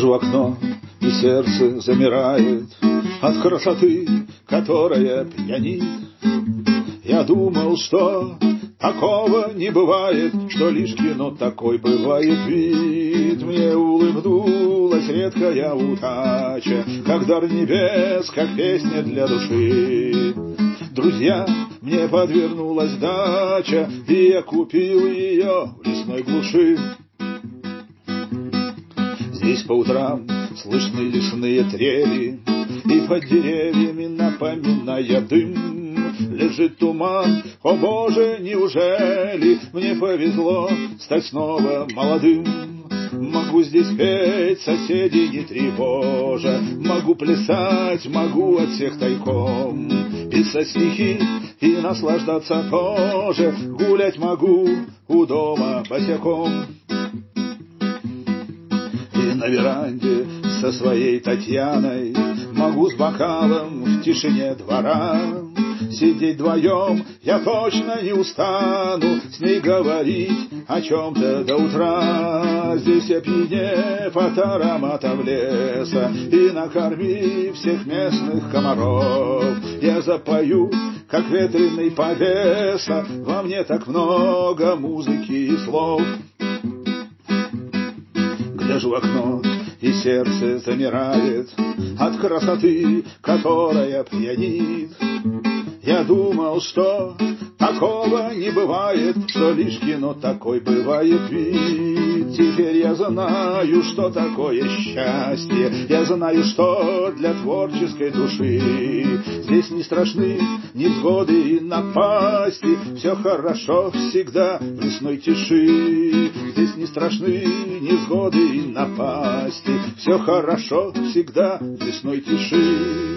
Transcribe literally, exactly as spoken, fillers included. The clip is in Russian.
Гляжу в окно, и сердце замирает от красоты, которая пьянит. Я думал, что такого не бывает, что лишь кино такой бывает вид. Мне улыбнулась редкая удача, как дар небес, как песня для души. Друзья, мне подвернулась дача, и я купил ее в лесной глуши. Здесь по утрам слышны лесные трели, и под деревьями, напоминая дым, лежит туман. О Боже, неужели мне повезло стать снова молодым? Могу здесь петь, соседей не тревожа, могу плясать, могу от всех тайком писать стихи и наслаждаться тоже, гулять могу у дома босиком. И на веранде со своей Татьяной могу с бокалом в тишине двора сидеть вдвоем. Я точно не устану с ней говорить о чем-то до утра. Здесь опьянев от ароматов леса и накормив всех местных комаров, я запою, как ветреный повеса. Во мне так много музыки и слов. Гляжу в окно, и сердце замирает от красоты, которая пьянит. Я думал, что такого не бывает, что лишь кино такой бывает вид. Теперь я знаю, что такое счастье, я знаю, что для творческой души здесь не страшны невзгоды и напасти. Все хорошо всегда в лесной тиши. Здесь не страшны невзгоды и напасти. Все хорошо всегда в лесной тиши.